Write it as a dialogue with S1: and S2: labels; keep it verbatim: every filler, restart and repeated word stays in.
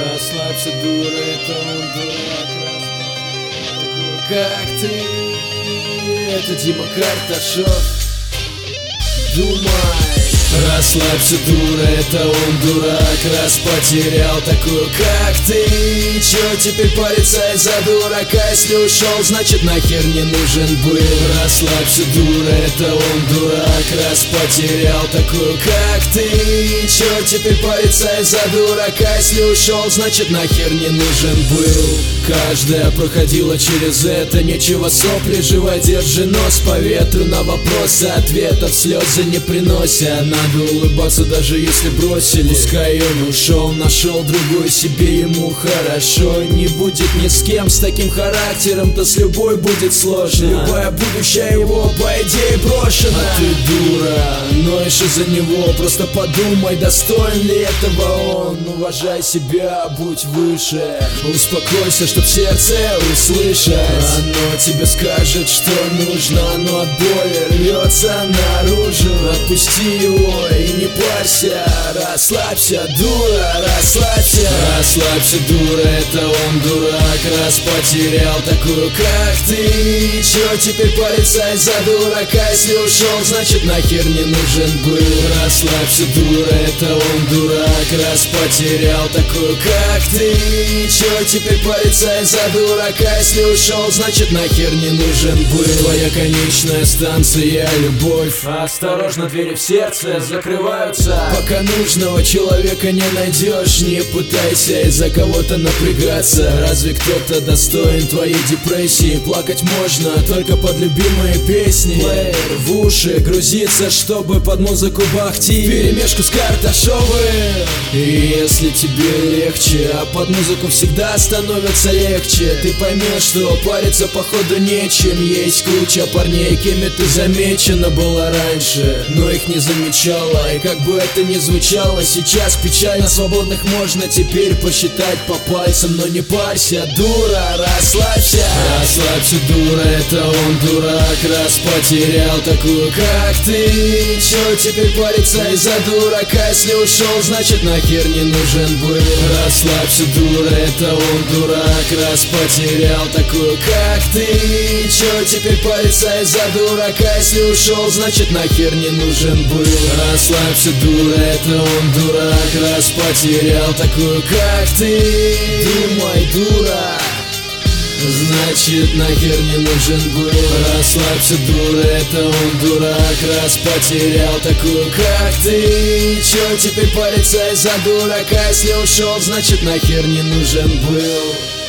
S1: Расслабься, дура, это он дурак. Такой, как ты. Это Дима Карташов. Думай. Расслабься, дура, это он дурак. Раз потерял такую, как ты. Чё теперь париться из-за дурака? Если ушел, значит нахер не нужен был. Расслабься, дура, это он дурак. Раз потерял такую, как ты. Чё теперь париться из-за дурака? Если ушел, значит нахер не нужен был. Каждая проходила через это. Нечего сопли жевать, держи нос по ветру. На вопросы ответов слезы не принося. Надо улыбаться, даже если бросили. Пускай он ушел, нашел другую себе, ему хорошо. Не будет ни с кем с таким характером-то с любой будет сложно. Любое будущее его, по идее, брошено. А ты дура, ноешь из-за него. Просто подумай, достоин ли этого он. Уважай себя, будь выше. Успокойся, чтоб сердце услышать. Оно тебе скажет, что нужно. Оно от боли рвется наружу. Отпусти его и не парься. Расслабься, дура, расслабься. Расслабься, дура, это он дурак. Раз потерял такую, как ты. Чё теперь париться из-за дурака? Если ушел, значит нахер не нужен был. Расслабься, дура, это он дурак. Раз потерял такую, как ты. Чё теперь париться из-за дурака? Если ушел, значит нахер не нужен был. Твоя конечная станция, любовь. Осторожно, двери в сердце закрываются. Пока нужного человека не найдешь, не пытайся из-за кого-то напрягаться. Разве кто-то достоин твоей депрессии? Плакать можно только под любимые песни. Плеер в уши грузится, чтобы под музыку бахтить вперемешку с Карташовым. И если тебе легче, а под музыку всегда становится легче, ты поймешь, что париться походу нечем. Есть куча парней, кеми ты замечена была раньше, но их не замечала. И как бы это ни звучало, сейчас печально. Свободных можно теперь посчитать по пальцам. Но не парься, дура, расслабься. Расслабься, дура, это он дурак. Раз потерял такую, как ты. Чё теперь париться из-за дурака? Если ушел, значит нахер не нужен был. Расслабься, дура, это он дурак. Раз потерял такую, как ты. Чё теперь париться из-за дурака? Если ушел, значит нахер не нужен был. Расслабься, дура, это он дурак. Раз потерял такую, как ты. Думай, дура, значит нахер не нужен был. Расслабься, дура, это он дурак. Раз потерял такую, как ты. Чё теперь париться из-за дурака? Если ушел, значит нахер не нужен был.